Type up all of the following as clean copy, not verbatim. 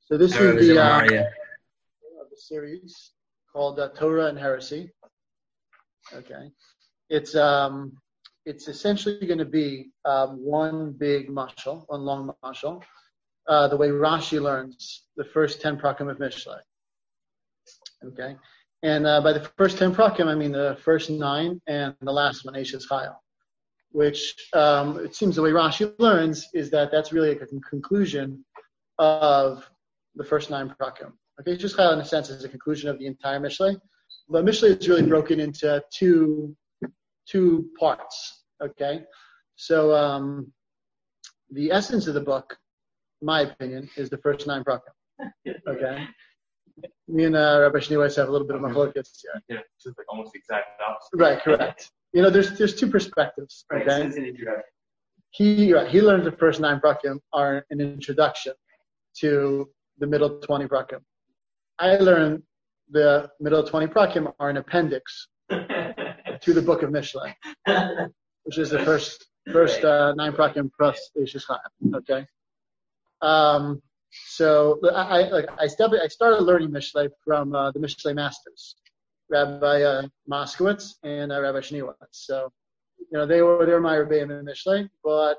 So this Hello, is Vijay. the How are you? of the series called Torah and Heresy. Okay, it's essentially going to be one big mashal, one long mashal, the way Rashi learns the first 10 prakim of Mishlei. Okay, and by the first 10 prakim, I mean the first 9 and the last one, Eishes Chayil, which it seems the way Rashi learns is that that's really a conclusion of the first 9 prakim. Okay, Eishes Chayil in a sense is a conclusion of the entire Mishlei. The Mishlei is really broken into two parts. Okay, so the essence of the book, in my opinion, is the first 9 prakim. Okay, me and Rabbi Shneeweiss have a little bit of machlokes here. Yeah, it's like almost the exact opposite. Right, correct. There's two perspectives. Right, okay, since an introduction. He learned the first 9 prakim are an introduction to the middle 20 prakim. I learned the middle 20 prakim are an appendix to the book of Mishlei, which is the first 9 prakim plus Eishes Chayil. Okay. So I started learning Mishlei from the Mishlei masters, Rabbi Moskowitz and Rabbi Shneeweiss. So they were my rebbeim in Mishlei, but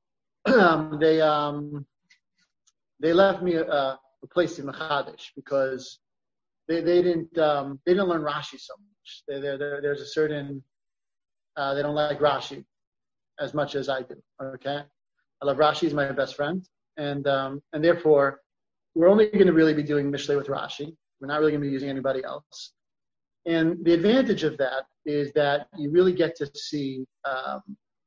they left me a place in Machadish because they didn't learn Rashi so much. There's a certain they don't like Rashi as much as I do. Okay, I love Rashi; he's my best friend, and therefore we're only going to really be doing Mishlei with Rashi. We're not really going to be using anybody else. And the advantage of that is that you really get to see a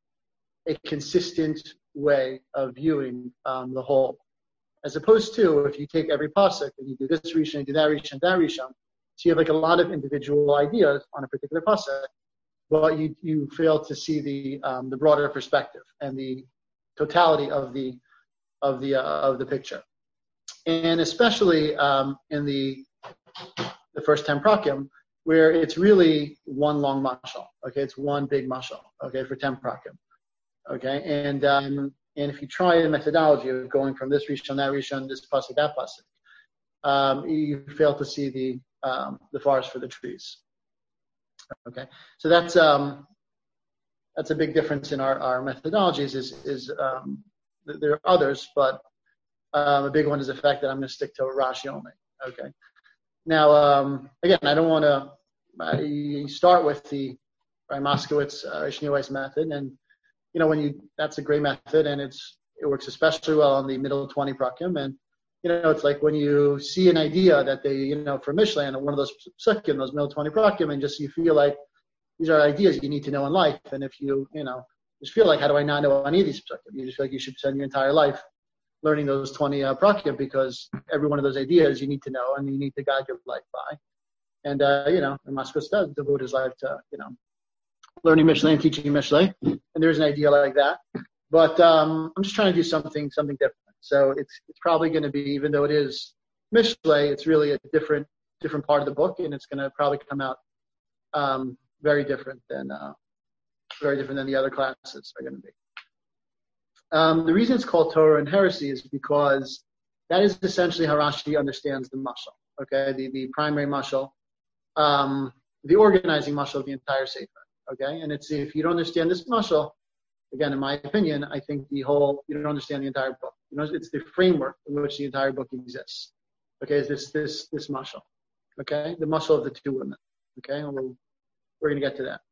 consistent way of viewing the whole, as opposed to if you take every pasuk and you do this rishon, you do that rishon, that rishon. So you have like a lot of individual ideas on a particular pasuk, but you fail to see the broader perspective and the totality of the picture. And especially in the first 10 prakim, where it's really one long mashal. Okay, it's one big mashal. Okay, for 10 prakim. Okay, and if you try the methodology of going from this rishon, that rishon, this pasuk, that pasuk, you fail to see the forest for the trees. Okay, so that's a big difference in our methodologies. Is there are others, but a big one is the fact that I'm going to stick to Rashi only. Okay. Now, again, I don't want to start with the Moskowitz Shneeweiss method, and that's a great method, and it works especially well on the middle 20 prakim, and it's like when you see an idea that they for Mishlei and one of those psukim, those middle 20 prakim, and just you feel like these are ideas you need to know in life, and if you just feel like how do I not know any of these psukim, you just feel like you should spend your entire life learning those 20 prakim because every one of those ideas you need to know and you need to guide your life by. And and Moskowitz does devote his life to learning Mishlei and teaching Mishlei, and there's an idea like that. But I'm just trying to do something different. So it's probably going to be, even though it is Mishlei, it's really a different part of the book, and it's going to probably come out very different than the other classes are going to be. The reason it's called Torah and Heresy is because that is essentially how Rashi understands the mashal. Okay, the primary mashal, the organizing mashal of the entire sefer. Okay, and it's if you don't understand this mashal, again, in my opinion, I think you don't understand the entire book. It's the framework in which the entire book exists. Okay, is this mashal? Okay, the mashal of the 2 women. Okay, and we're going to get to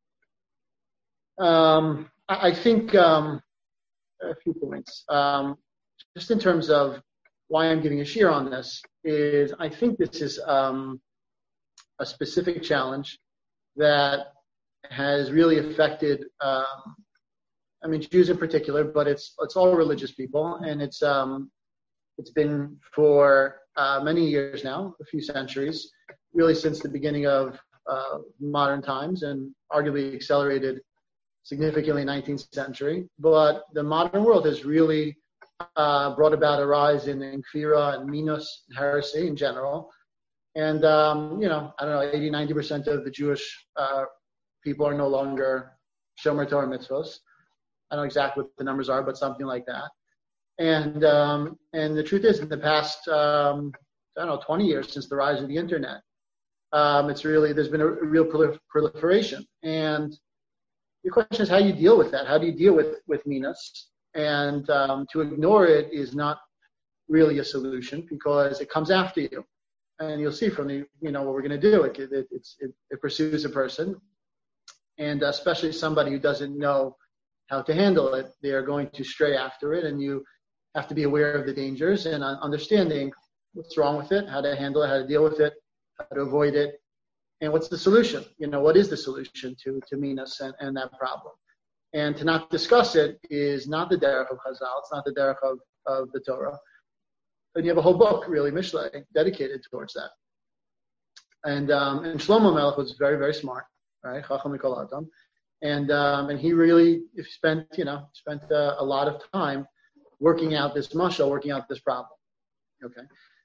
that. I think. A few points. Just in terms of why I'm giving a shiur on this is I think this is a specific challenge that has really affected Jews in particular, but it's all religious people, and it's been for many years now, a few centuries, really since the beginning of modern times, and arguably accelerated significantly 19th century, but the modern world has really brought about a rise in kfira and minus and heresy in general. And, I don't know, 80-90% of the Jewish people are no longer Shomer Torah mitzvos. I don't know exactly what the numbers are, but something like that. And the truth is, in the past, 20 years since the rise of the internet, there's been a real proliferation. And the question is how you deal with that. How do you deal with minas? And to ignore it is not really a solution because it comes after you. And you'll see from what we're going to do. It pursues a person, and especially somebody who doesn't know how to handle it, they are going to stray after it, and you have to be aware of the dangers and understanding what's wrong with it, how to handle it, how to deal with it, how to avoid it, and what's the solution. What is the solution to minas and that problem? And to not discuss it is not the derech of Chazal, it's not the derech of the Torah. And you have a whole book, really, Mishlei, dedicated towards that. And Shlomo Melech was very, very smart, right? Chacham Mikol Adam. And he really spent a lot of time working out this mashal, working out this problem. Okay.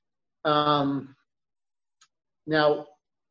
Now,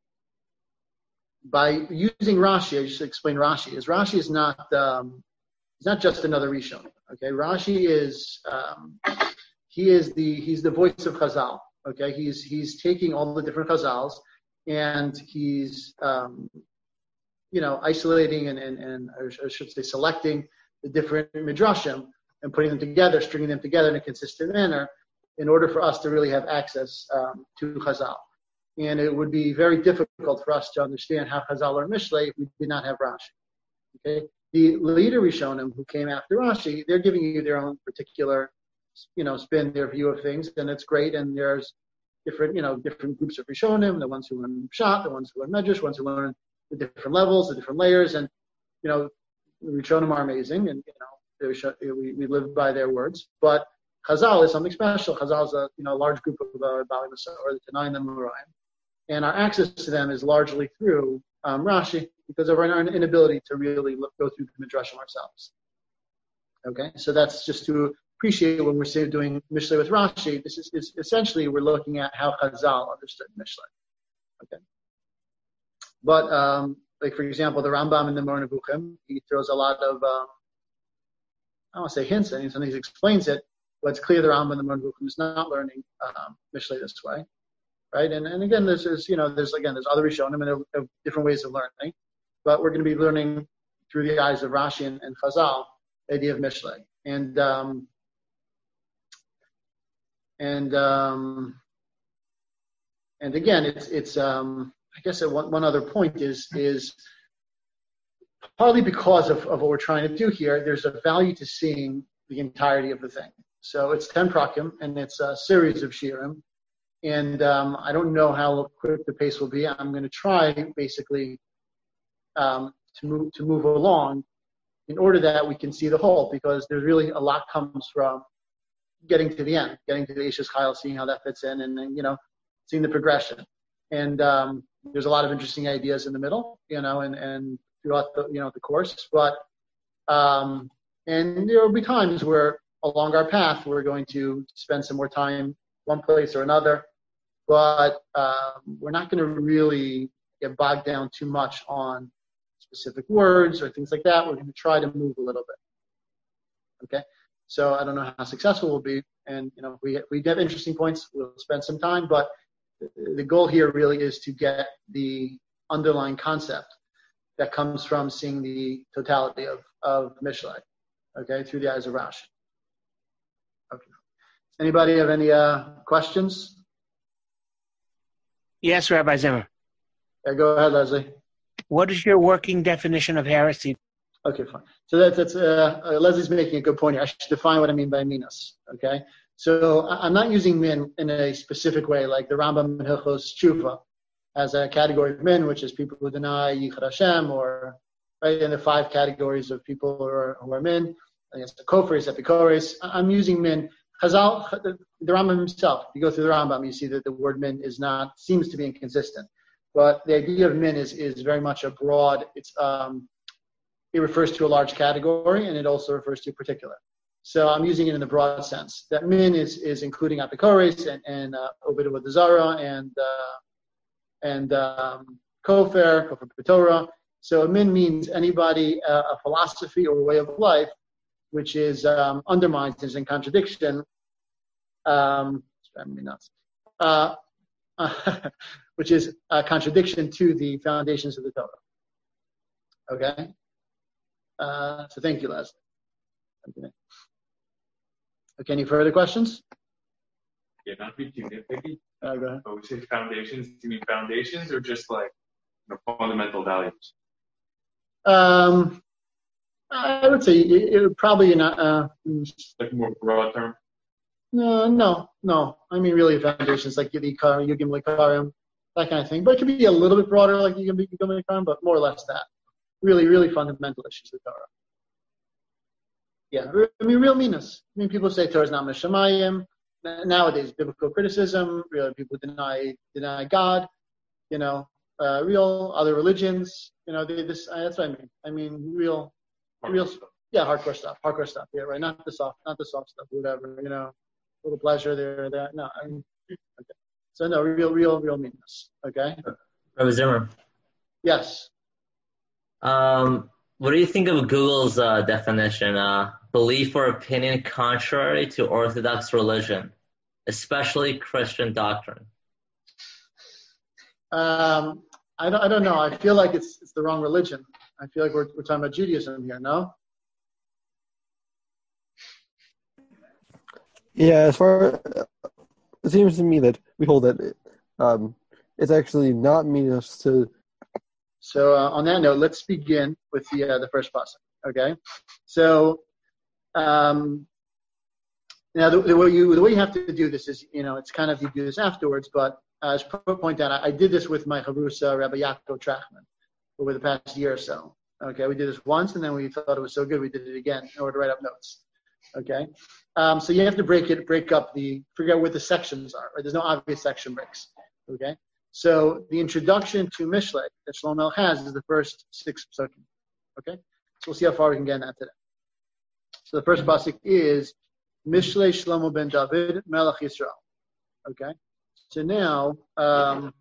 by using Rashi, I just explained Rashi. Rashi is not just another Rishon. Okay, Rashi is he's the voice of Chazal. Okay, he's taking all the different Chazals and he's isolating and I should say selecting the different midrashim and putting them together, stringing them together in a consistent manner in order for us to really have access to Chazal. And it would be very difficult for us to understand how Chazal learned Mishlei if we did not have Rashi. Okay, the later Rishonim who came after Rashi, they're giving you their own particular, spin, their view of things, and it's great. And there's different groups of Rishonim, the ones who learn Pshat, the ones who learn Medrash, the ones who learn the different levels, the different layers, and the Rishonim are amazing, and we live by their words. But Chazal is something special. Chazal is a large group of Bali Masor, or the Tanai and the Murayim. And our access to them is largely through Rashi because of our inability to really go through the Midrashim ourselves. Okay, so that's just to appreciate when we're doing Mishlei with Rashi. This is essentially we're looking at how Chazal understood Mishlei. Okay, but like for example, the Rambam in the Moreh Nevuchim, he throws a lot of I don't want to say hints, and sometimes he explains it. But it's clear the Rambam in the Moreh Nevuchim is not learning Mishlei this way. Right, and again, there's other Rishonim and there are different ways of learning, but we're going to be learning through the eyes of Rashi and Chazal the idea of Mishlei, and again, it's I guess one other point is partly because of what we're trying to do here. There's a value to seeing the entirety of the thing. So it's 10 prakim and it's a series of shirim. And I don't know how quick the pace will be. I'm going to try basically to move along in order that we can see the whole, because there's really a lot comes from getting to the end, getting to the Eishes Chayil, seeing how that fits in, and then, seeing the progression. And there's a lot of interesting ideas in the middle, and throughout the course. But and there will be times where along our path we're going to spend some more time one place or another. But we're not going to really get bogged down too much on specific words or things like that. We're going to try to move a little bit. Okay? So I don't know how successful we'll be. And, if we get interesting points, we'll spend some time. But the goal here really is to get the underlying concept that comes from seeing the totality of Mishlei, okay, through the eyes of Rashi. Okay. Anybody have any questions? Yes, Rabbi Zimmer. Yeah, go ahead, Leslie. What is your working definition of heresy? Okay, fine. So that's Leslie's making a good point here. I should define what I mean by minas. Okay, so I'm not using min in a specific way, like the Rambam in Hilchos Tshuva as a category of min, which is people who deny Yichud Hashem, or right in the 5 categories of people who are min. I guess the Kofris, Epikores. I'm using min. Chazal, the Rambam himself, if you go through the Rambam, you see that the word min seems to be inconsistent. But the idea of min is very much a broad, it refers to a large category and it also refers to a particular. So I'm using it in the broad sense. That min is including Apikores and Obed Vodazara and Kofer B'Torah. So a min means anybody, a philosophy or a way of life which is undermines, is in contradiction. Driving me nuts. Which is a contradiction to the foundations of the Torah. Okay? So thank you, Leslie. Okay, any further questions? Yeah, not to be too nitpicky. Go ahead. But we say foundations. Do you mean foundations or just like fundamental values? I would say it would probably not. Like more broad term? No. I mean, really, foundations like Yigim Likarim, that kind of thing. But it could be a little bit broader, like Yigim Likarim, but more or less that. Really, really fundamental issues of Torah. Yeah, I mean, real meanness. I mean, people say Torah is not Mishamayim. Nowadays, biblical criticism, real people deny God, real other religions, that's what I mean. I mean, real, yeah, hardcore stuff. Yeah, right. Not the soft stuff, whatever, little pleasure there, that. No, I mean, okay. So no, real meanness. Okay. Rabbi Zimmer. Yes. What do you think of Google's definition? Belief or opinion contrary to Orthodox religion, especially Christian doctrine. I don't know. I feel like it's the wrong religion. I feel like we're talking about Judaism here. No. Yeah, it seems to me that we hold that it's actually not meaningless to. So on that note, let's begin with the first pasuk. Okay, so now the way you have to do this is it's kind of you do this afterwards, but as point out, I did this with my Chavrusa Rabbi Yaakov Trachman over the past year or so. Okay, we did this once, and then we thought it was so good we did it again in order to write up notes. Okay, so you have to figure out what the sections are. Right? There's no obvious section breaks. Okay. So the introduction to Mishlei that Shlomo Melech has is the first 6 psukim. Okay? So we'll see how far we can get in that today. So the first pasuk is Mishlei Shlomo ben David Melech Yisrael. Okay? So now I'm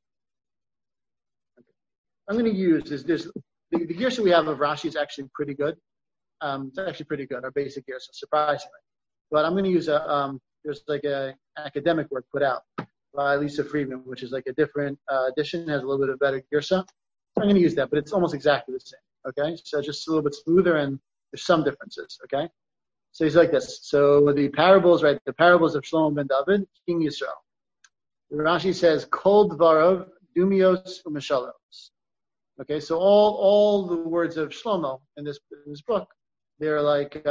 going to use this. The girsa we have of Rashi is actually pretty good. It's actually pretty good, our basic girsa, surprisingly. But I'm going to use there's like a academic work put out by Lisa Friedman, which is like a different edition, has a little bit of better girsa. I'm going to use that, but it's almost exactly the same. Okay, so just a little bit smoother, and there's some differences. Okay, so he's like this. So the parables of Shlomo ben David, King Yisrael. Rashi says, "Kol dvarav dumios u'mishalos." Okay, so all the words of Shlomo in this book, they're like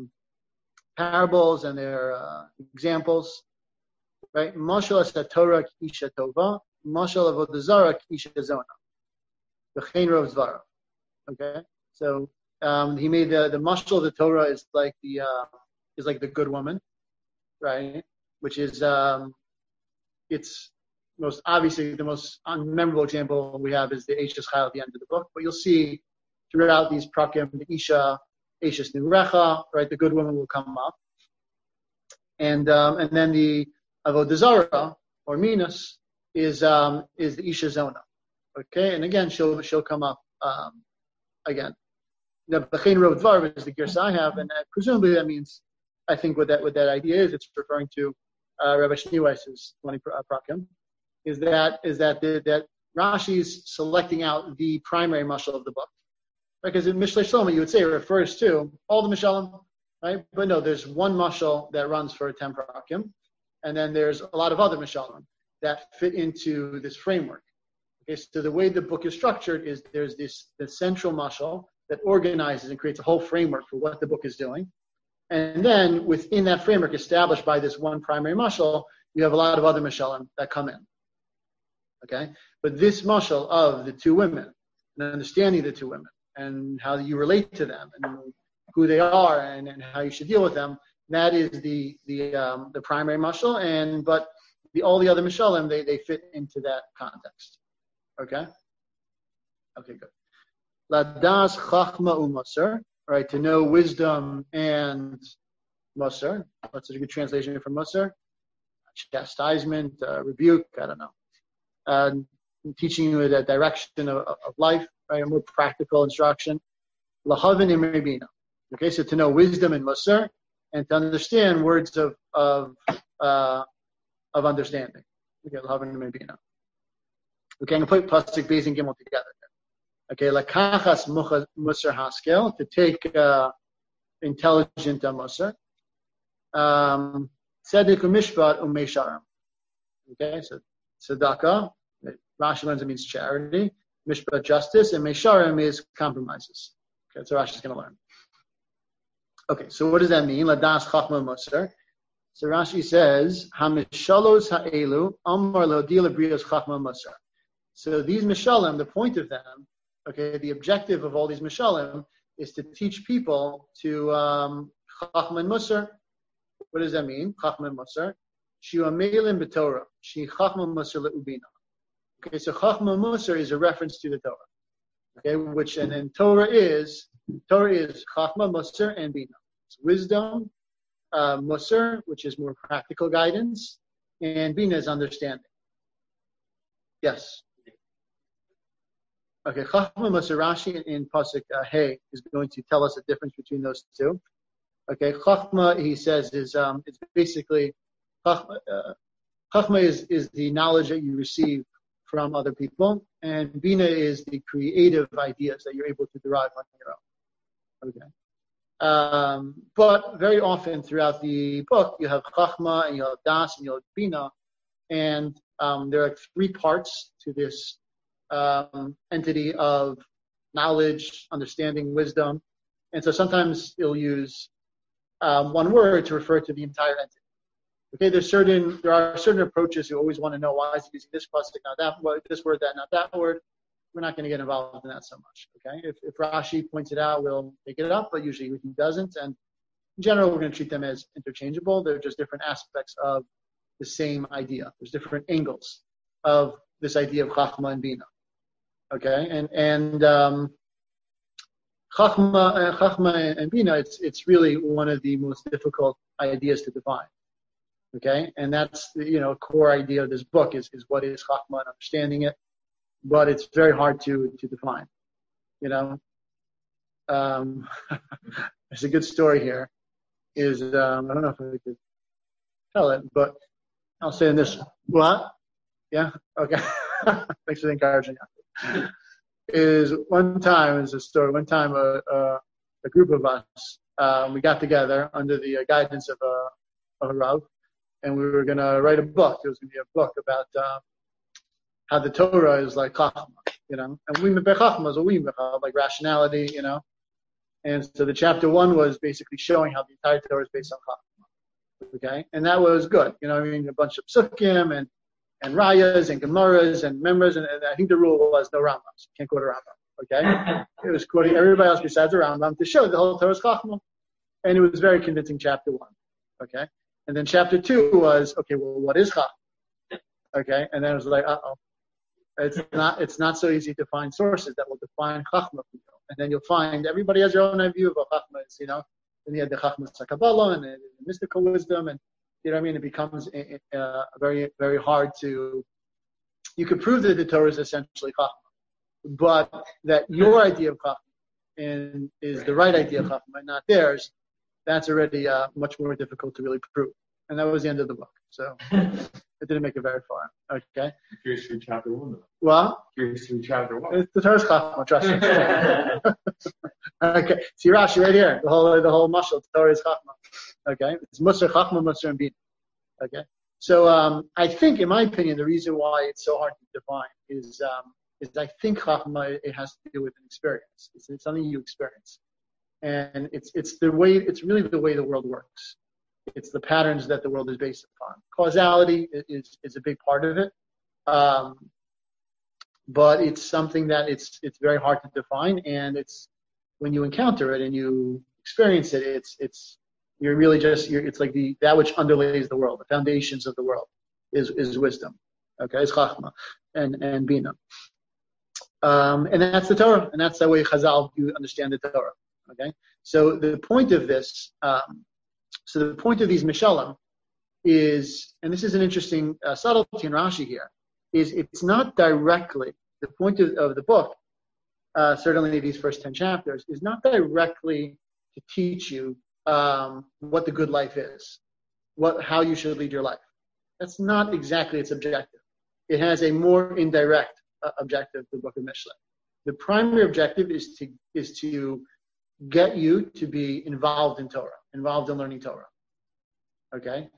parables and they're examples. Right? Mashal Torah Isha Tova, Mashal Avodah Zarah Isha Zona. V'chein rov dvarav. Okay, so he made the mashal of the Torah is like the good woman, right? Which is it's most obviously the most memorable example we have is the Eishes Chayil at the end of the book. But you'll see throughout these prakim the Isha Eishes Nurecha, right? The good woman will come up, and then the Avodah Zarah or Minas is the Isha Zona. Okay, and again she'll come up again. The B'chein Rov Dvar is the girsa I have, and presumably that means I think what that idea is. It's referring to Rabbi Shneweiss's 20 prakim. Is that Rashi's selecting out the primary mashal of the book, right? Because in Mishlei Shlomo you would say it refers to all the mishalim, right? But no, there's one mashal that runs for 10 prakim. And then there's a lot of other mishalim that fit into this framework. Okay, so the way the book is structured is there's the central mashal that organizes and creates a whole framework for what the book is doing. And then within that framework established by this one primary mashal, you have a lot of other mishalim that come in. Okay, but this mashal of the two women, and understanding the two women, and how you relate to them, and who they are, and how you should deal with them, that is the primary mashal, but all the other mishalim they fit into that context. Okay, good. Ladas chachma u'masar, right? To know wisdom and masar. That's a good translation from masar. Chastisement, rebuke. I don't know. Teaching you the direction of life, right? A more practical instruction. Lahavin imribina. Okay, so to know wisdom and musar, and to understand words of understanding. Okay, Lavan and Bina. Okay, I'm going to put pasuk Beis and Gimel together. Okay, lakachas musar haskel, to take intelligent musar. Tzedek u'mishpat u'meisharim. Okay, so tzedakah, Rashi learns it means charity. Mishpat, justice, and meisharim is compromises. Okay, that's what Rashi's going to learn. Okay, so what does that mean? Ladas chachma musar. So Rashi says, Hamishalos ha'elu amar lehodil brios chachma musar. So these mishalim, the point of them, okay, the objective of all these mishalim is to teach people to chachma and musar. What does that mean? Chachma and musar. Shiu amelim b'Torah. Shi chachma musar le'ubina. Okay, so chachma and musar is a reference to the Torah. Okay, which and Torah is chachma, musar, and bina. It's wisdom, musar, which is more practical guidance, and bina is understanding. Yes. Okay, chachma, musar, Rashi in pasuk Hey is going to tell us the difference between those two. Okay, chachma, he says, is it's basically chachma is the knowledge that you receive from other people, and bina is the creative ideas that you're able to derive on your own. Okay, but very often throughout the book, you have chachma and you have das and you have bina, and there are three parts to this entity of knowledge, understanding, wisdom, and so sometimes you'll use one word to refer to the entire entity. Okay, there are certain approaches. You always want to know why is he using this pasuk, not that word, this word, that, not that word. We're not going to get involved in that so much. Okay, if Rashi points it out, we'll take it up, but usually he doesn't. And in general, we're going to treat them as interchangeable. They're just different aspects of the same idea. There's different angles of this idea of chachma and bina. Okay, and chachma and bina, it's really one of the most difficult ideas to define. Okay, and that's the core idea of this book is what is chachma and understanding it, but it's very hard to define. There's a good story here. I don't know if I could tell it, but I'll say in this. What? Yeah. Okay. Thanks for the encouragement. Is a story. One time, a group of us we got together under the guidance of a Rav. And we were going to write a book. It was going to be a book about how the Torah is like chachma, And we chachma is a we like rationality, And so the chapter 1 was basically showing how the entire Torah is based on chachma. Okay, and that was good. A bunch of psukim and rayas and gemaras and members, and I think the rule was no Rambams. You can't quote a Rambam. Okay, it was quoting everybody else besides the Rambam to show the whole Torah is chachma, and it was very convincing. Chapter 1. Okay. And then chapter 2 was, okay, well, what is chachma? Okay, and then it was like, it's not so easy to find sources that will define chachma for you. And then you'll find everybody has their own view of what chachma is, Then you have the chachma Kabbalah and the mystical wisdom, and it becomes very, very hard to. You could prove that the Torah is essentially chachma, but that your idea of chachma is the right idea of chachma, and not theirs. That's already much more difficult to really prove. And that was the end of the book. So it didn't make it very far. Okay. I'm curious through chapter 1, though. Well? Curious through chapter 1. It's the Torah's chachma, trust me. Okay. See Rashi right here. The whole mashal, the Torah is chachma. Okay. It's musar, chachma, musar, and bina. Okay. So I think, in my opinion, the reason why it's so hard to define is I think chachma, it has to do with an experience. It's something you experience. And it's really the way the world works. It's the patterns that the world is based upon. Causality is a big part of it, but it's something that it's very hard to define. And it's when you encounter it and you experience it, it's like that which underlays the world, the foundations of the world is wisdom. Okay, it's chachma and bina, and that's the Torah, and that's the way Chazal you understand the Torah. Okay, so the point of this, the point of these mishalim is, and this is an interesting subtlety in Rashi here, is it's not directly, the point of the book, certainly these first 10 chapters, is not directly to teach you what the good life is, how you should lead your life. That's not exactly its objective. It has a more indirect objective, the book of Mishlei. The primary objective is to get you to be involved in Torah, involved in learning Torah. Okay?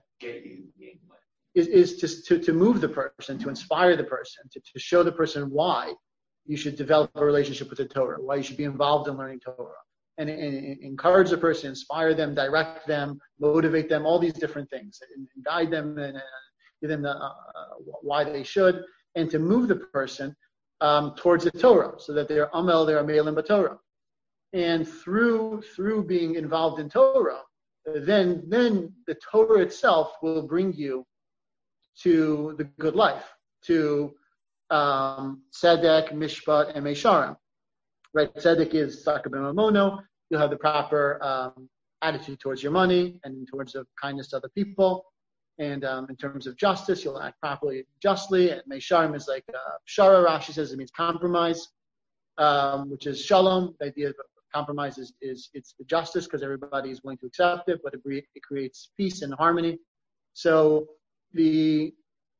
Is to move the person, to inspire the person, to show the person why you should develop a relationship with the Torah, why you should be involved in learning Torah, and encourage the person, inspire them, direct them, motivate them, all these different things, and guide them and give them why they should, and to move the person towards the Torah, so that they're amelim b'Torah. And through being involved in Torah, then the Torah itself will bring you to the good life, to tzedek, mishpat, and mesharim. Right? Tzedek is tzedakah b'mamono. You'll have the proper attitude towards your money and towards the kindness to other people. And in terms of justice, you'll act properly, justly. And mesharim is like pshara. Rashi says it means compromise, which is shalom. The idea of compromise is it's the justice, because everybody is willing to accept it, but it creates peace and harmony. So the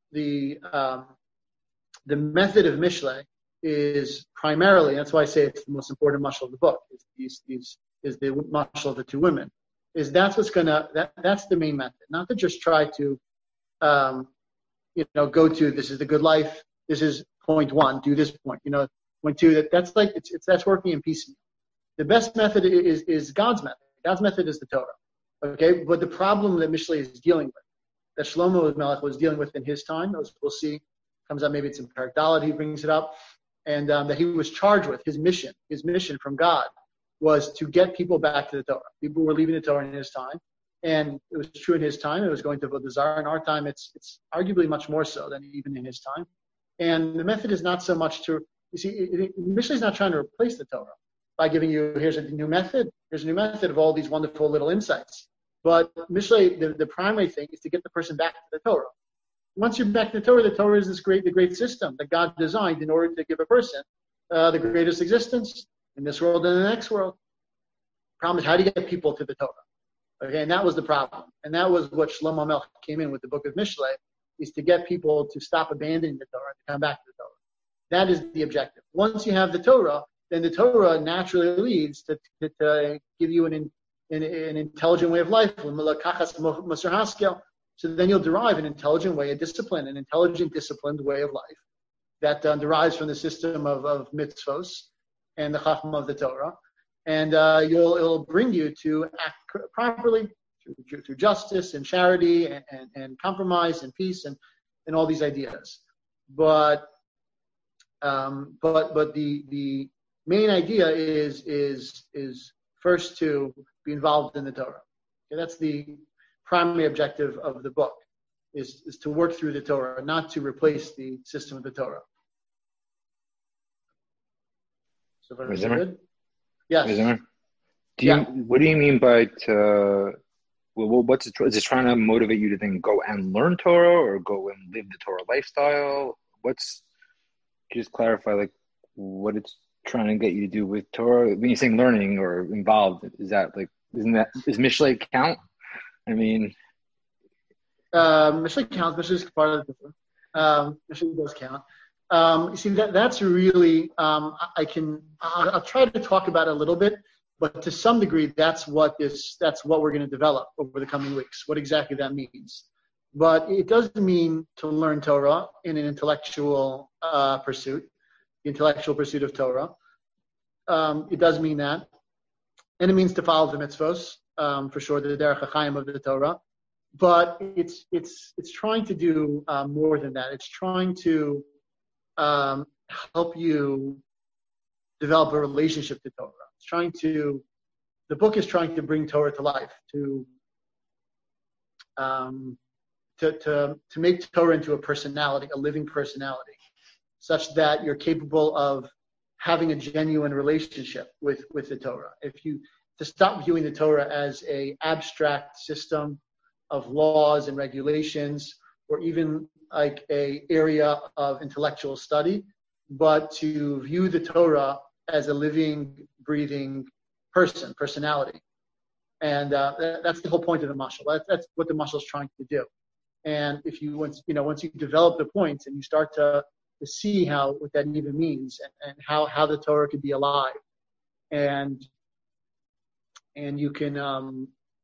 method of Mishlei is primarily, that's why I say it's the most important mashal of the book, is the mashal of the two women. That's the main method. Not to just try to go to, this is the good life, this is point one, do this point, point two, that's working in piecemeal. The best method is God's method. God's method is the Torah. Okay? But the problem that Mishlei is dealing with, that Shlomo Melech was dealing with in his time, as we'll see, comes out, maybe it's in Perek Dalet, he brings it up, and that he was charged with, his mission from God was to get people back to the Torah. People were leaving the Torah in his time, and it was true in his time. It was going to Avodah Zarah. In our time, it's arguably much more so than even in his time. And the method is not so much Mishlei is not trying to replace the Torah by giving you, here's a new method of all these wonderful little insights. But Mishlei, the primary thing is to get the person back to the Torah. Once you're back to the Torah is the great system that God designed in order to give a person the greatest existence in this world and the next world. The problem is, how do you get people to the Torah? Okay, and that was the problem. And that was what Shlomo Melech came in with the book of Mishlei, is to get people to stop abandoning the Torah and to come back to the Torah. That is the objective. Once you have the Torah, then the Torah naturally leads to give you an intelligent way of life. So then you'll derive an intelligent way of discipline, an intelligent, disciplined way of life that derives from the system of mitzvos and the chachma of the Torah. And it'll bring you to act properly through justice and charity and compromise and peace and all these ideas. But the main idea is first to be involved in the Torah. Okay, that's the primary objective of the book, is to work through the Torah, not to replace the system of the Torah. So far, is good? Yes. What do you mean by is it trying to motivate you to then go and learn Torah or go and live the Torah lifestyle? Just clarify what it's trying to get you to do with Torah. When you're saying learning or involved, does Mishlei count? I mean, Mishlei counts. Mishlei is part of the different. Mishlei does count. You see, that's really, I'll try to talk about it a little bit, but to some degree, that's what we're going to develop over the coming weeks, what exactly that means. But it does mean to learn Torah in an intellectual pursuit, the intellectual pursuit of Torah. It does mean that. And it means to follow the mitzvos, for sure, the derech HaChaim of the Torah. But it's trying to do more than that. It's trying to help you develop a relationship to Torah. The book is trying to bring Torah to life, to make Torah into a personality, a living personality, such that you're capable of having a genuine relationship with the Torah. To stop viewing the Torah as a abstract system of laws and regulations, or even like a area of intellectual study, but to view the Torah as a living, breathing personality, And that's the whole point of the mashal. That's what the mashal is trying to do. And if you once you develop the points and you start to see what that even means and how the Torah could be alive, and you can and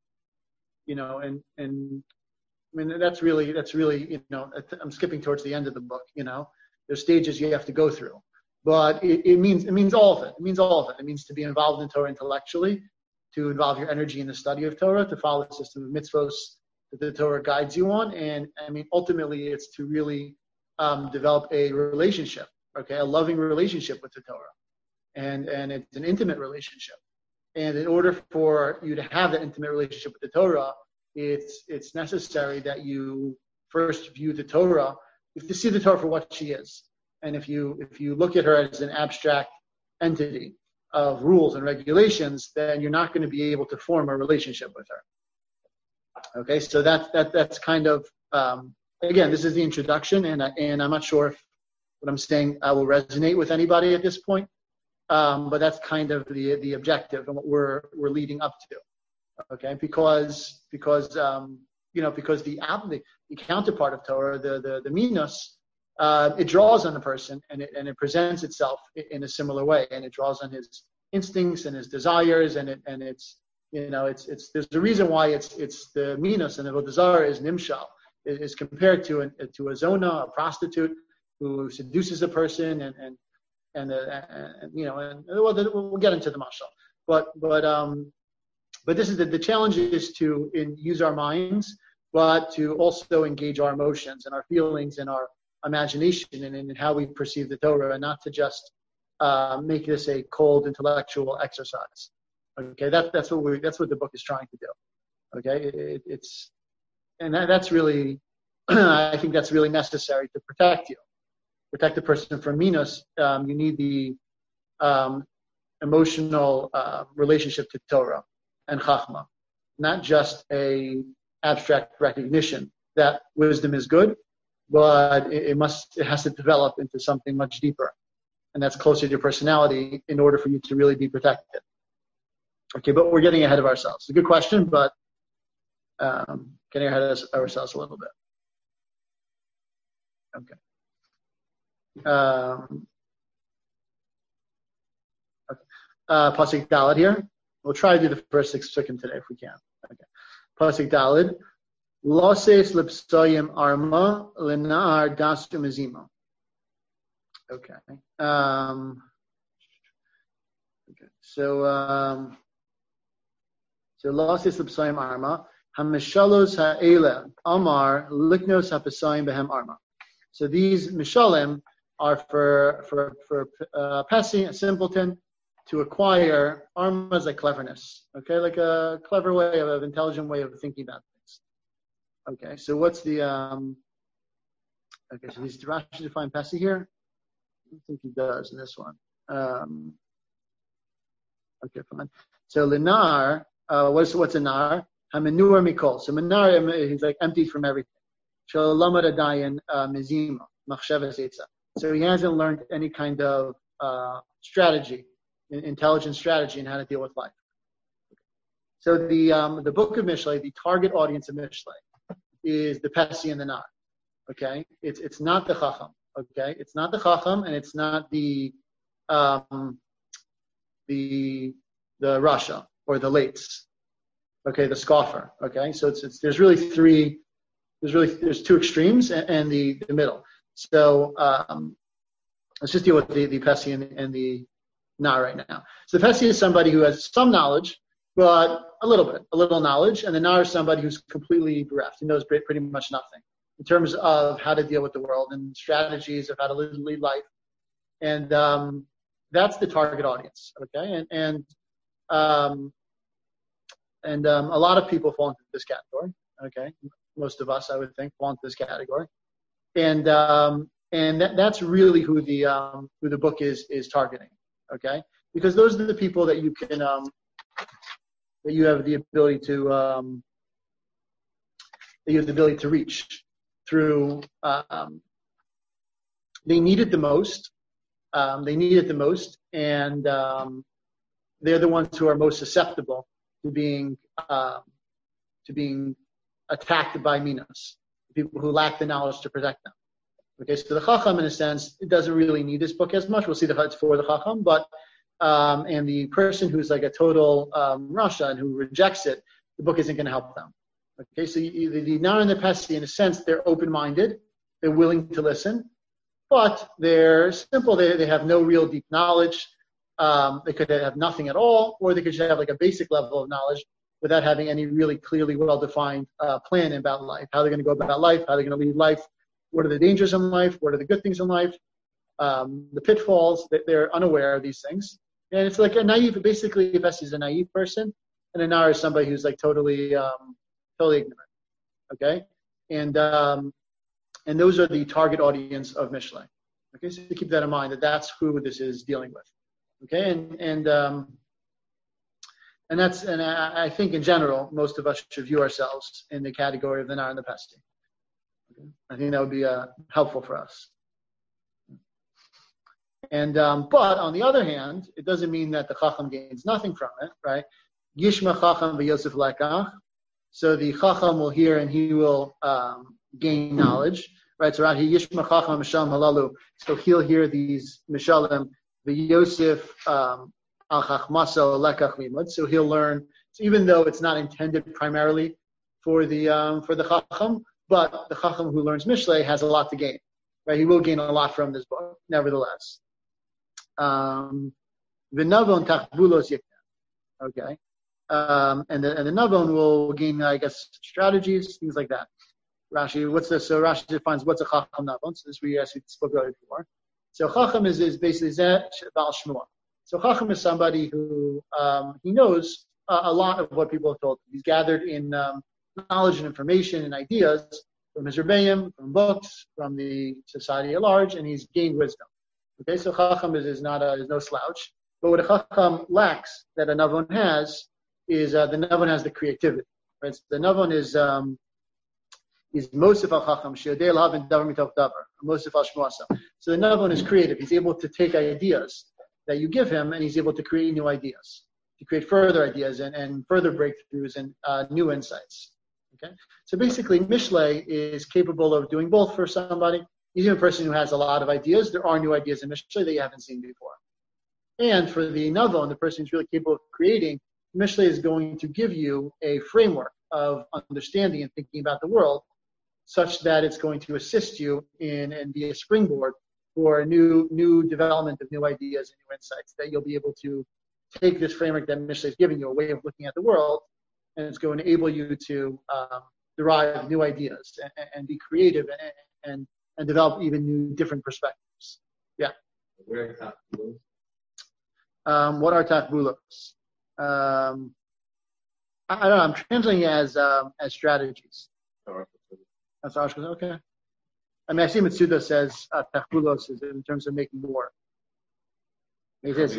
I mean that's really I'm skipping towards the end of the book. There's stages you have to go through, but it means all of it. It means all of it. It means to be involved in Torah intellectually, to involve your energy in the study of Torah, to follow the system of mitzvos that the Torah guides you on, and I mean ultimately it's to really develop a relationship, a loving relationship with the Torah, and it's an intimate relationship. And in order for you to have that intimate relationship with the Torah, it's necessary that you first view the Torah. You have to see the Torah for what she is, and if you look at her as an abstract entity of rules and regulations, then you're not going to be able to form a relationship with her. Okay, so that's kind of again, this is the introduction, and I'm not sure if what I'm saying will resonate with anybody at this point, but that's kind of the objective and what we're leading up to. Okay, because the counterpart of Torah, the minos, it draws on the person and it presents itself in a similar way, and it draws on his instincts and his desires, and it's there's a reason why it's the minos and the avodah zarah is nimshal, is compared to a zona, a prostitute who seduces a person, and we'll get into the mashal, but this is the challenge is to use our minds, but to also engage our emotions and our feelings and our imagination and in how we perceive the Torah, and not to just make this a cold intellectual exercise. Okay, that's what the book is trying to do. Okay, that's really, I think that's really necessary to protect the person from minos. You need the emotional relationship to Torah and chachma, not just a abstract recognition that wisdom is good, but it has to develop into something much deeper, and that's closer to your personality in order for you to really be protected. Okay, but we're getting ahead of ourselves. It's a good question, but getting ahead of ourselves a little bit. Okay. Pasuk Daled here. We'll try to do the first 6 psukim today if we can. Okay. Pasuk Daled. Loses lipsoyim arma lenar dasu mezima. Okay. Okay. So loses lipsoyim arma hamishalos ha'ela amar liknos hapesayim behem arma. So these mishalim are for Pesi, a simpleton, to acquire armas like cleverness. Okay, like a clever way of intelligent way of thinking about things. Okay, so what's the okay? So does Rashi define Pesi here? I don't think he does in this one. Okay, fine. So linar, what's a nar? Hamenur mikol. So minar, he's like emptied from everything. Shalamad adayin mizima machshavas etza. So he hasn't learned any kind of strategy, intelligent strategy, in how to deal with life. So the book of Mishlei, the target audience of Mishlei, is the Pesi and the Nar. Okay, it's not the Chacham. Okay, it's not the Chacham, and it's not the Rasha or the Lates. Okay, the scoffer. Okay, so there's two extremes and the middle. So let's just deal with the Pesi and the Nar right now. So the Pesi is somebody who has some knowledge, but a little knowledge, and the Nar is somebody who's completely bereft. He knows pretty much nothing in terms of how to deal with the world and strategies of how to lead life. And that's the target audience. Okay, and a lot of people fall into this category. Okay, most of us, I would think, fall into this category. And that's really who the book is targeting, okay? Because those are the people that you can that you have the ability to reach through. They need it the most. And they're the ones who are most susceptible to being attacked by minas, people who lack the knowledge to protect them. Okay, so the Chacham, in a sense, it doesn't really need this book as much. We'll see that it's for the Chacham, but and the person who's like a total Rasha and who rejects it, the book isn't going to help them. Okay, so the Nar and the Pesi, in a sense, they're open-minded, they're willing to listen, but they're simple. They have no real deep knowledge. They could have nothing at all, or they could just have like a basic level of knowledge without having any really clearly well-defined plan about life, how they're going to go about life, how they're going to lead life, what are the dangers in life, what are the good things in life, the pitfalls, that they're unaware of these things. And it's like a naive, basically, Ves is a naive person, and a Nar is somebody who's like totally ignorant. Okay? And those are the target audience of Mishlei. Okay, so keep that in mind, that's who this is dealing with. Okay, and I think in general, most of us should view ourselves in the category of the Nar and the Pesti. Okay? I think that would be helpful for us. And but on the other hand, it doesn't mean that the Chacham gains nothing from it, right? Yishma Chacham v'Yosef lekach. So the Chacham will hear and he will gain knowledge, right? So around here, Yishma Chacham Mishalem Halalu. So he'll hear these Mishalem v'Yosef al Chachmasa lekach limud. So he'll learn. So even though it's not intended primarily for the Chacham, but the Chacham who learns Mishlei has a lot to gain, right? He will gain a lot from this book, nevertheless. V'navon tachbulos yikna. Okay. And the Navon will gain, I guess, strategies, things like that. Rashi, so Rashi defines what's a Chacham Navon. So this we actually spoke about it before. So Chacham is basically Zeh Ba'al Shmuah. So Chacham is somebody who he knows a lot of what people have told him. He's gathered in knowledge and information and ideas from his Rebbeim, from books, from the society at large, and he's gained wisdom. Okay, so Chacham is no slouch. But what a Chacham lacks that a Navon has is the Navon has the creativity. Right? So the Navon is Mosif al Chacham, Sheodei Lahav and Davar Mitoch Davar, Mosif al Shmuasa. So the Navon is creative. He's able to take ideas that you give him, and he's able to create new ideas, to create further ideas and further breakthroughs and new insights. Okay, so basically, Mishlei is capable of doing both for somebody. Even a person who has a lot of ideas, there are new ideas in Mishlei that you haven't seen before. And for the Navon, the person who's really capable of creating, Mishlei is going to give you a framework of understanding and thinking about the world, such that it's going to assist you in and be a springboard for a new development of new ideas and new insights, that you'll be able to take this framework that Mishlei is giving you, a way of looking at the world, and it's going to enable you to derive new ideas and be creative and develop even new, different perspectives. Yeah. What are takbulos? I don't know. I'm translating it as strategies. That's okay. I mean, I see Mitsuda says takbulos is in terms of making war. It is.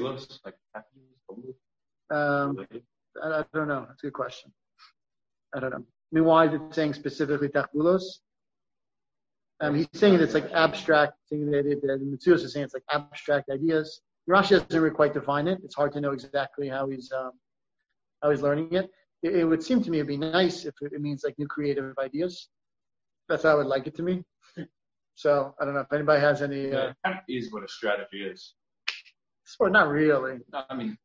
I don't know. That's a good question. I don't know. I mean, why is it saying specifically takbulos? He's saying it's like abstract. Saying that Mitsuda is saying it's like abstract ideas. Rashi doesn't really quite define it. It's hard to know exactly how he's learning it. It would seem to me it'd be nice if it means like new creative ideas. That's how I would like it to me. So I don't know if anybody has any. That is what a strategy is. Sort, not really. I mean,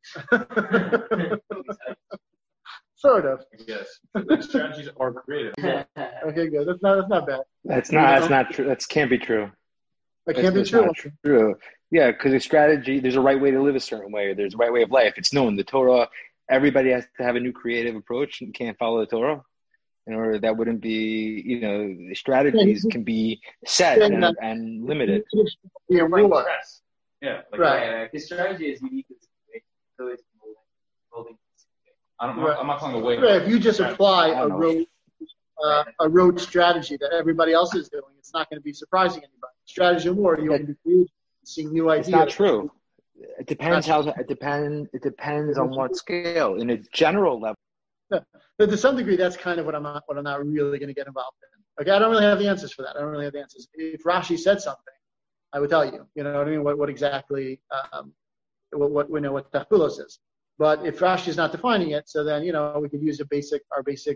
sort of. Yes, strategies are creative. Yeah. Okay, good. That's not bad. That's not true. That can't be true. That can't be true. True. Yeah, because a strategy, there's a right way to live a certain way. There's a right way of life. It's known. The Torah, everybody has to have a new creative approach and can't follow the Torah. In order that wouldn't be, the strategies can be set and limited. Yeah, right. His strategy is unique. So it's holding. I'm not calling away. Right. If you just apply a rote strategy that everybody else is doing, it's not going to be surprising anybody. Strategy more, you can be creative, seeing new ideas. It's not true. It depends it depends on what scale. In a general level. Yeah. But to some degree, that's kind of what I'm not really going to get involved in. Okay, I don't really have the answers for that. I don't really have the answers. If Rashi said something, I would tell you. You know what I mean? What exactly? What Tachbulos is. But if Rashi is not defining it, so then we could use our basic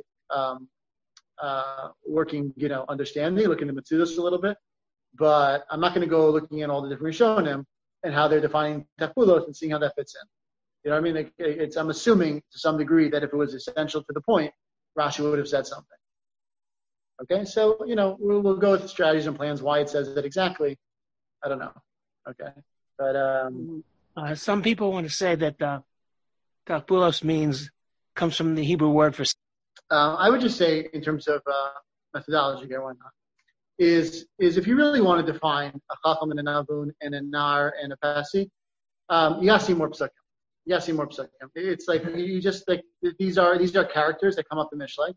working understanding, look into Metzudos a little bit. But I'm not going to go looking at all the different Rishonim and how they're defining Tachpulos and seeing how that fits in. You know what I mean? I'm assuming to some degree that if it was essential to the point, Rashi would have said something. Okay, so we'll go with the strategies and plans. Why it says that exactly, I don't know. Okay, but some people want to say that Tachpulos comes from the Hebrew word for. I would just say, in terms of methodology here, why not? Is if you really want to define a Chacham and a Navun and a Nar and a Pasi, you gotta see more Psukim. It's like you just like these are characters that come up in Mishlei,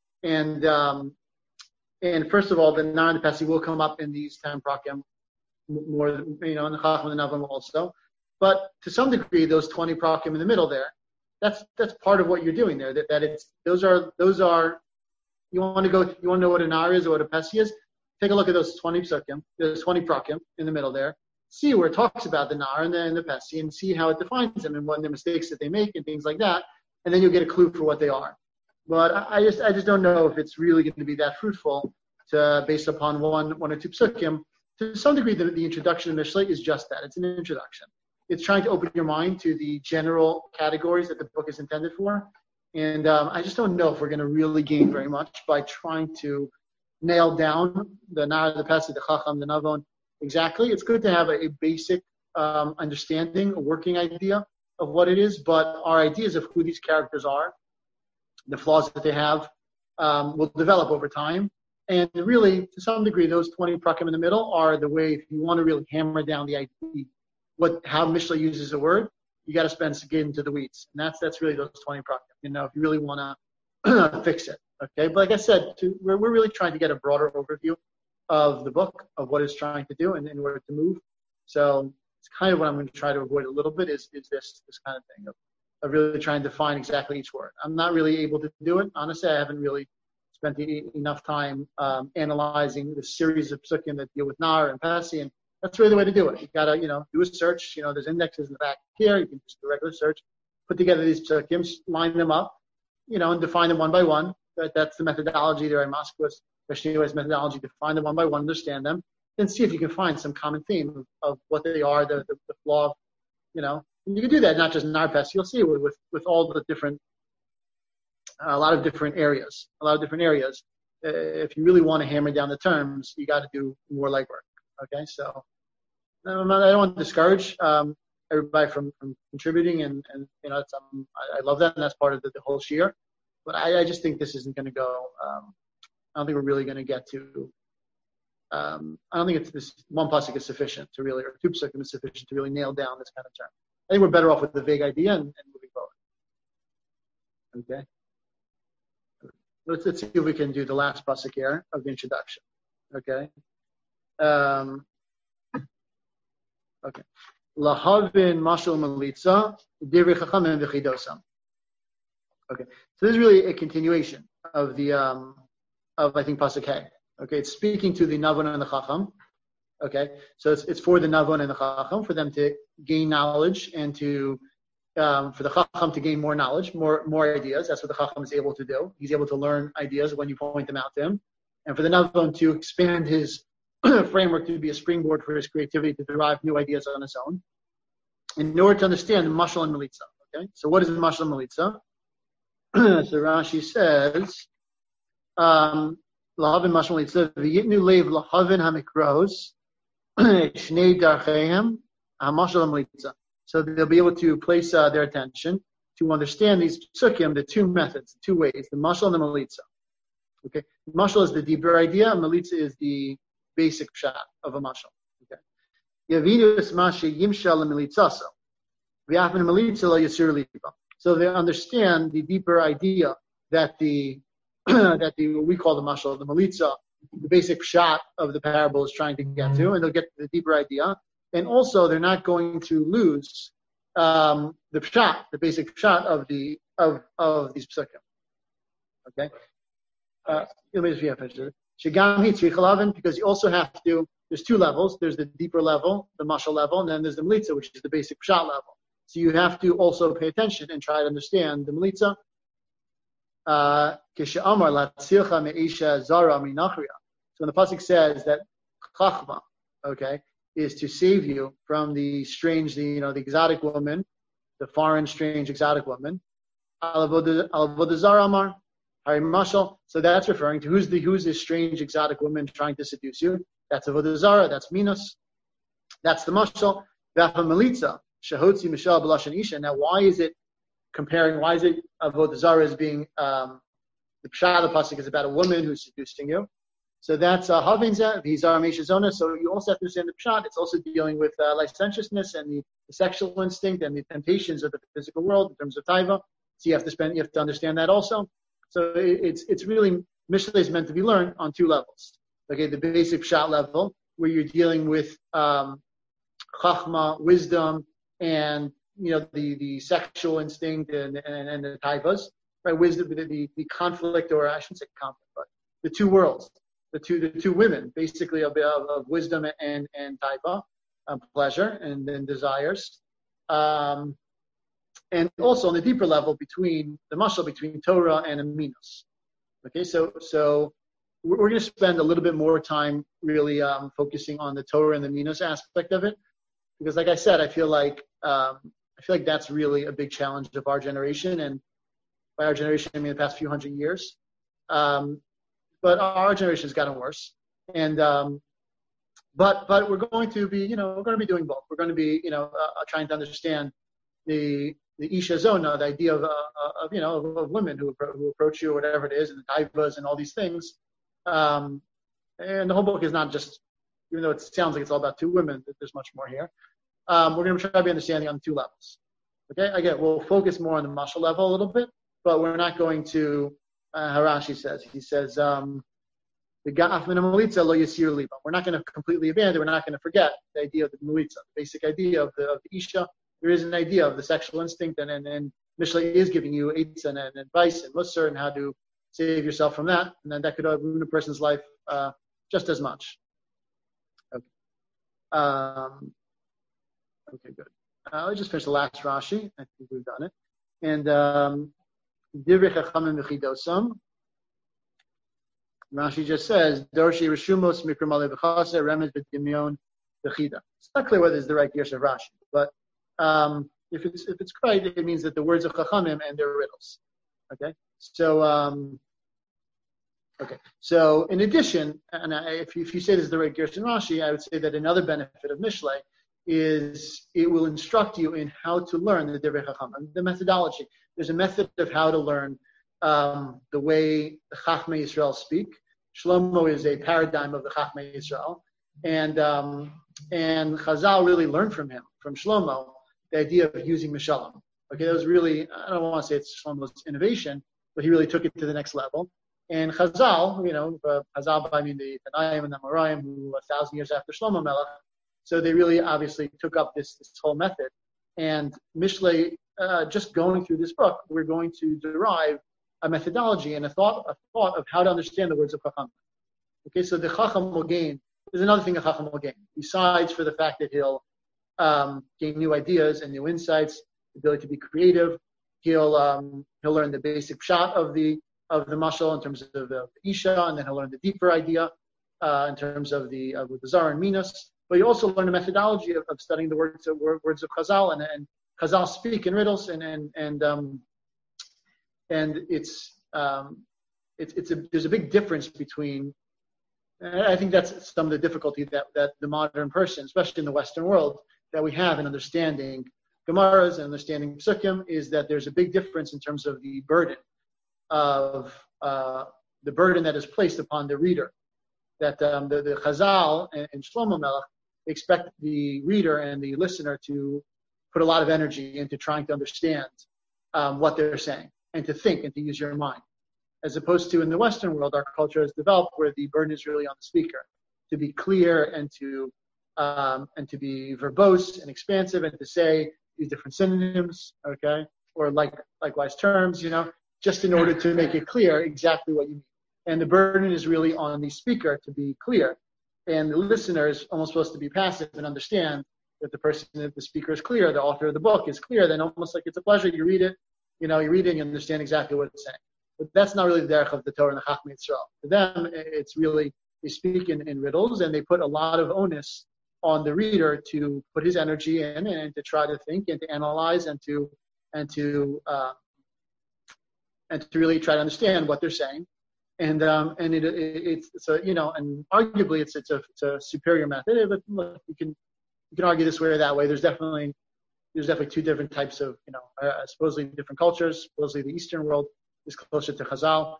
and first of all, the Nar and the Pasi will come up in these 10 prakim more, in the Chacham and the Navun also. But to some degree, those 20 prakim in the middle there, that's part of what you're doing there. Those are you want to know what a Nar is or what a Pasi is. Take a look at those 20 psukim, those 20 prakim in the middle there. See where it talks about the Nar and the Pasi, and see how it defines them and what the mistakes that they make and things like that. And then you'll get a clue for what they are. But I just don't know if it's really going to be that fruitful based upon one or two psukim. To some degree, the introduction of Mishlei is just that. It's an introduction. It's trying to open your mind to the general categories that the book is intended for. And I just don't know if we're going to really gain very much by trying to nail down the Nar, the Pasi, the Chacham, the Navon exactly. It's good to have a basic understanding, a working idea of what it is, but our ideas of who these characters are, the flaws that they have, will develop over time. And really, to some degree, those 20 prakim in the middle are the way, if you want to really hammer down the idea, how Mishlei uses a word, you got to get into the weeds. And that's really those 20 prakim, if you really want to fix it. Okay, but like I said, we're really trying to get a broader overview of the book, of what it's trying to do and in order to move. So it's kind of what I'm going to try to avoid a little bit is this kind of thing of really trying to define exactly each word. I'm not really able to do it. Honestly, I haven't really spent enough time analyzing the series of psukim that deal with Nar and Pasi, and that's really the way to do it. You got to, do a search. There's indexes in the back here. You can just do a regular search, put together these psukim, line them up, and define them one by one. That's the methodology there. Rashi's methodology to find them one by one, understand them, then see if you can find some common theme of what they are, the flaw. And you can do that not just in Nar Pasi. You'll see with all the different, a lot of different areas. If you really want to hammer down the terms, you got to do more legwork. Okay, so I don't want to discourage everybody from contributing, and I love that, and that's part of the whole shiur. But I just think this isn't going to go. I don't think we're really going to get to. I don't think it's this one pasuk is sufficient to really, or two pasukim is sufficient to really nail down this kind of term. I think we're better off with the vague idea and moving forward. Okay. Let's see if we can do the last pasuk here of the introduction. Okay. Okay. Lahavin mashal malitza divrei chachamim v'chidosam. Okay, so this is really a continuation of the of I think pasuk Hey. Okay, it's speaking to the Navon and the Chacham. Okay, so it's for the Navon and the Chacham, for them to gain knowledge and to for the Chacham to gain more knowledge, more ideas. That's what the Chacham is able to do. He's able to learn ideas when you point them out to him, and for the Navon to expand his framework to be a springboard for his creativity to derive new ideas on his own, in order to understand the mashal and melitza. Okay, so what is the mashal and melitza? So Rashi says, "Lahavin mashal melitza v'yitnu leiv lahavin hamikros shnei darchehem hamashal melitza." So they'll be able to place their attention to understand these psukim, the two methods, the two ways, the mashal and the melitza. Okay, mashal is the deeper idea, and melitza is the basic pshat of a mashal. Okay, yavinus mashi yimshal melitzaso v'afin melitza lo yisir liba. So they understand the deeper idea that what we call the mashal, the melitza, the basic pshat of the parable is trying to get to, and they'll get the deeper idea. And also, they're not going to lose the pshat, the basic pshat of these psukim. Okay. Because you also have to. There's two levels. There's the deeper level, the mashal level, and then there's the melitza, which is the basic pshat level. So you have to also pay attention and try to understand the Melitza. So when the pasuk says that chachma, okay, is to save you from the strange, the exotic woman, the foreign, strange, exotic woman. Avodah zara amar, hari mashal. So that's referring to who's this strange, exotic woman trying to seduce you. That's avodah zara. That's minos. That's the mashal. V'afa melitza shehotzi mishal b'lashon isha. Now, why is it avodah zara as being the pshat of the pasuk is about a woman who's seducing you? So that's Havinza, Vizar Meshazona. So you also have to understand the pshat. It's also dealing with licentiousness and the sexual instinct and the temptations of the physical world in terms of taiva. So you have to understand that also. So it's really, Mishlei is meant to be learned on two levels. Okay, the basic pshat level, where you're dealing with chachma, wisdom, and the sexual instinct and the taivas, right? Wisdom, the conflict, or I shouldn't say conflict, but the two worlds. The two women, basically of wisdom and taiva, pleasure and then desires, and also on the deeper level between Torah and Aminos. Okay, so we're going to spend a little bit more time really focusing on the Torah and the Aminos aspect of it, because like I said, I feel like that's really a big challenge of our generation, and by our generation I mean the past few hundred years. But our generation has gotten worse, and but we're going to be doing both. We're going to be trying to understand the isha zona, the idea of women who approach you or whatever it is, and the taivas and all these things. And the whole book is not just, even though it sounds like it's all about two women, there's much more here. We're going to try to be understanding on two levels. Okay, again, we'll focus more on the mashal level a little bit, but we're not going to. Harashi says. He says, the ga'af min ha-melitza lo yasir liba. We're not going to completely abandon, we're not going to forget the idea of the melitza, the basic idea of the isha. There is an idea of the sexual instinct, and Mishlei is giving you aids and advice and musar and how to save yourself from that, and then that could ruin a person's life just as much. Okay. Okay, good. Let's just finish the last Rashi. I think we've done it. And Divrei Chachamim v'chidosam. Rashi just says, Dorshi Rishumos Mikra Malei v'chase Remez v'dimyon v'chida. It's not clear whether it's the right gears of Rashi, but if it's right, it means that the words of Chachamim and their riddles. Okay, so in addition, and if you say this is the right gears in Rashi, I would say that another benefit of Mishlei is it will instruct you in how to learn the Divrei Chachamim, the methodology. There's a method of how to learn the way the Chachmei Yisrael speak. Shlomo is a paradigm of the Chachmei Yisrael, and Chazal really learned from Shlomo, the idea of using Mishalim. Okay, that was really, I don't want to say it's Shlomo's innovation, but he really took it to the next level. And Chazal, Chazal, I mean the Tanaim and the Amoraim, who 1,000 years after Shlomo Melech, so they really obviously took up this whole method. And Mishlei, just going through this book, we're going to derive a methodology and a thought of how to understand the words of Chacham. Okay, so the Chacham will gain. There's another thing a Chacham will gain, besides for the fact that he'll gain new ideas and new insights, the ability to be creative. He'll learn the basic pshat of the mashal in terms of the isha, and then he'll learn the deeper idea in terms of the zar and minos. But you also learn the methodology of studying the words of Chazal, and Chazal speak in riddles, and there's a big difference between. And I think that's some of the difficulty that the modern person, especially in the Western world, that we have in understanding Gemaras and understanding Psukim, is that there's a big difference in terms of the burden that is placed upon the reader. That the Chazal and Shlomo Melech expect the reader and the listener to put a lot of energy into trying to understand what they're saying and to think and to use your mind. As opposed to in the Western world, our culture has developed where the burden is really on the speaker to be clear and to be verbose and expansive and to say these different synonyms, okay, or likewise terms, just in order to make it clear exactly what you mean. And the burden is really on the speaker to be clear. And the listener is almost supposed to be passive and understand that the speaker is clear, the author of the book is clear, then almost like it's a pleasure. You read it, you read it and you understand exactly what it's saying. But that's not really the derech of the Torah and the Chachmei Yisrael. For them, it's really, they speak in riddles, and they put a lot of onus on the reader to put his energy in and to try to think and to analyze and to really try to understand what they're saying. And it's so and arguably it's a superior method. But look, you can argue this way or that way. There's definitely two different types of supposedly different cultures. Supposedly the Eastern world is closer to Chazal,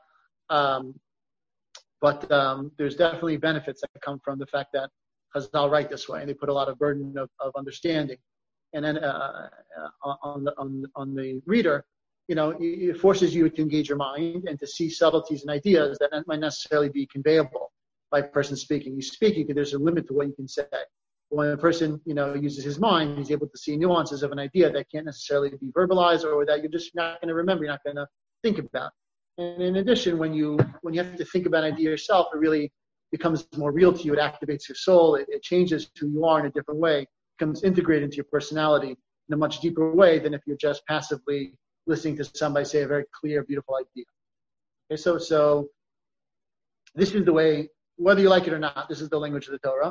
but there's definitely benefits that come from the fact that Chazal write this way, and they put a lot of burden of understanding, and then on the reader. It forces you to engage your mind and to see subtleties and ideas that might necessarily be conveyable by a person speaking. You speak, there's a limit to what you can say. When a person, uses his mind, he's able to see nuances of an idea that can't necessarily be verbalized or that you're just not going to remember, you're not going to think about. And in addition, when you have to think about an idea yourself, it really becomes more real to you. It activates your soul. It changes who you are in a different way. It becomes integrated into your personality in a much deeper way than if you're just passively listening to somebody say a very clear, beautiful idea. Okay, so this is the way, whether you like it or not, this is the language of the Torah.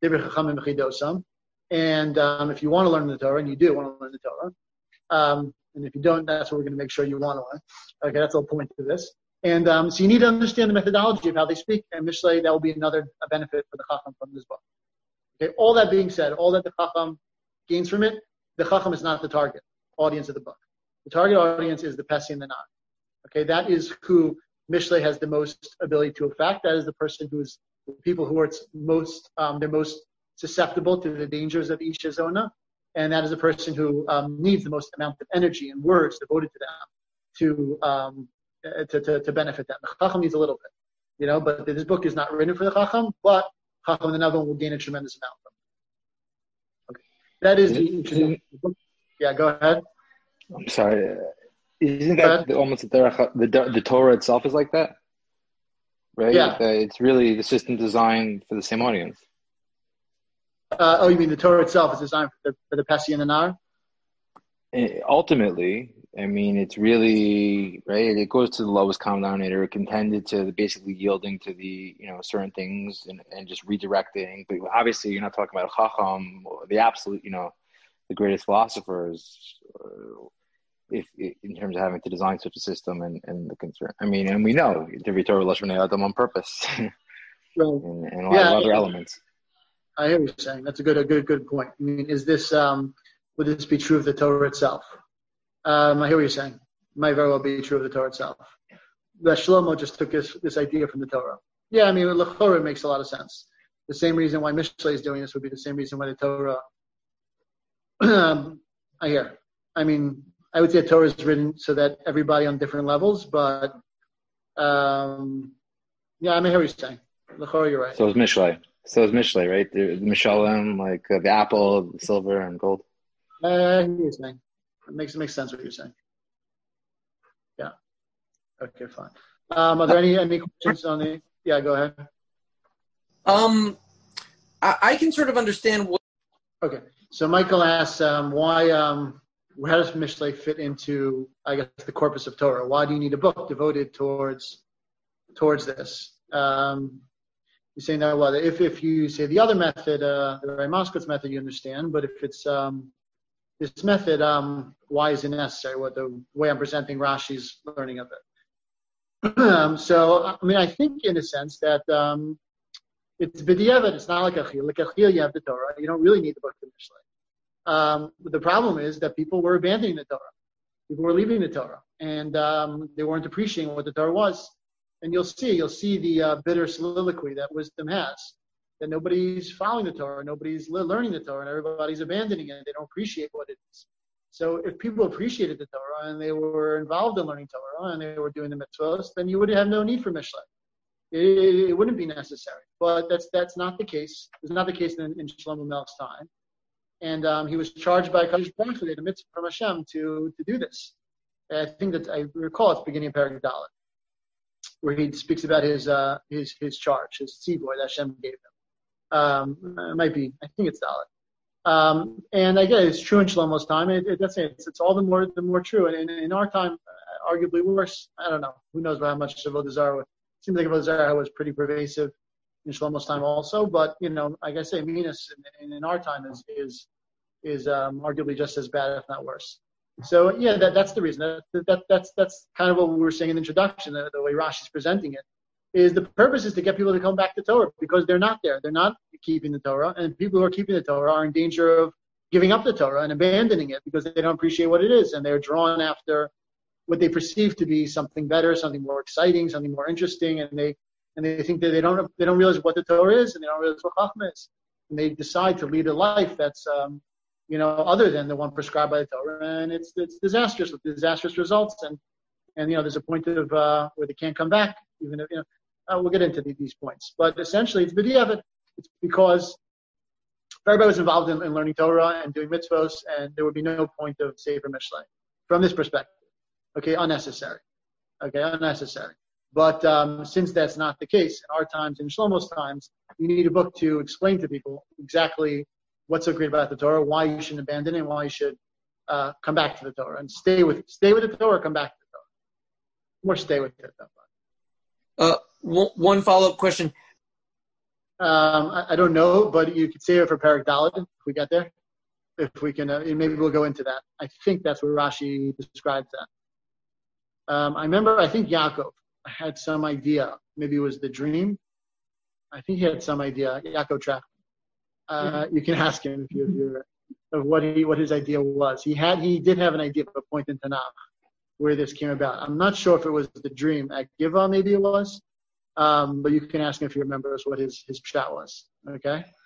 And if you want to learn the Torah, and you do want to learn the Torah, and if you don't, that's what we're going to make sure you want to learn. Okay, that's the whole point of this. And so you need to understand the methodology of how they speak, and Mishlei, that will be another benefit for the Chacham from this book. Okay, all that being said, all that the Chacham gains from it, the Chacham is not the target audience of the book. The target audience is the Pesi and the Nar. Okay, that is who Mishlei has the most ability to affect. That is the person who's the people who are they're most susceptible to the dangers of Isha Zona, and that is the person who needs the most amount of energy and words devoted to them to benefit them. The Chacham needs a little bit, but this book is not written for the Chacham, but Chacham and the Navam will gain a tremendous amount from it. Okay, that is the introduction. Yeah, go ahead. I'm sorry. Isn't that almost the Torah itself is like that? Right? Yeah. It's really the system designed for the same audience. You mean the Torah itself is designed for the Pesi and the Nar? Ultimately, it's really, right, it goes to the lowest common denominator, intended to basically yielding to the, certain things and just redirecting. But obviously, you're not talking about a Chacham, or the absolute, the greatest philosophers, if in terms of having to design such a system and the concern. And we know the Torah Lashon Adam on purpose, and a lot of other elements. I hear what you're saying. That's a good point. Is this would this be true of the Torah itself? I hear what you're saying. It might very well be true of the Torah itself. But Shlomo just took this idea from the Torah. Yeah, L'chorah makes a lot of sense. The same reason why Mishlei is doing this would be the same reason why the Torah. I hear. I would say Torah is written so that everybody on different levels, but I hear what you're saying. L'chorah, you're right. So is Mishlei. Right? The Mishalim, like the apple, the silver, and gold. I hear what you're saying. It makes sense what you're saying. Yeah. Okay, fine. Are there any questions on the? Yeah, go ahead. I can sort of understand what. Okay, so Michael asks why. How does Mishlei fit into, I guess, the corpus of Torah? Why do you need a book devoted towards this? You're saying that, well, if you say the other method, the Ray Moskowitz method, you understand, but if it's this method, why is it necessary? What the way I'm presenting Rashi's learning of it. So, I think in a sense that it's b'diavad. It's not like a chil. Like a chil, you have the Torah. You don't really need the book of Mishlei. But the problem is that people were abandoning the Torah. People were leaving the Torah, and they weren't appreciating what the Torah was. And you'll see the bitter soliloquy that wisdom has, that nobody's following the Torah, nobody's learning the Torah, and everybody's abandoning it. They don't appreciate what it is. So if people appreciated the Torah and they were involved in learning Torah and they were doing the mitzvahs, then you would have no need for Mishlei. It wouldn't be necessary. But that's not the case. It's not the case in Shlomo Melech's time. And he was charged by Kadosh Baruch Hu, the mitzvah from Hashem, to do this. I think that I recall it's beginning of Perek Dalet, where he speaks about his charge, his tzivoy that Hashem gave him. It might be, I think it's Dalet. And again, it's true in Shlomo's time. It's all the more true. And in our time, arguably worse. I don't know. Who knows how much Avodah Zarah was. It seems like Avodah Zarah was pretty pervasive in Shlomo's time also. But, like I say, Minas in our time is arguably just as bad, if not worse. So, yeah, that's the reason. That's kind of what we were saying in the introduction, the way Rashi's presenting it. Is the purpose is to get people to come back to Torah because they're not there. They're not keeping the Torah. And people who are keeping the Torah are in danger of giving up the Torah and abandoning it because they don't appreciate what it is. And they're drawn after what they perceive to be something better, something more exciting, something more interesting. And they think that they don't realize what the Torah is and they don't realize what Chachma is. And they decide to lead a life that's, other than the one prescribed by the Torah. And it's disastrous with disastrous results. And there's a point of where they can't come back, even if, we'll get into these points. But essentially, it's b'diavad. It's because if everybody was involved in learning Torah and doing mitzvos, and there would be no point of Sefer Mishlei from this perspective. Okay, unnecessary. But since that's not the case, in our times, in Shlomo's times, you need a book to explain to people exactly what's so great about the Torah, why you shouldn't abandon it, and why you should come back to the Torah and stay with the Torah, come back to the Torah. More stay with it. One follow-up question. I don't know, but you could save it for Perek Dalet if we get there. If we can, maybe we'll go into that. I think that's where Rashi describes that. I think Yaakov had some idea. Maybe it was the dream. I think he had some idea. Yaakov Trachtman. You can ask him if you're of what his idea was. He did have an idea of a point in Tanakh where this came about. I'm not sure if it was the dream at Giva, maybe it was. But you can ask him if he remembers what his pshat was. Okay.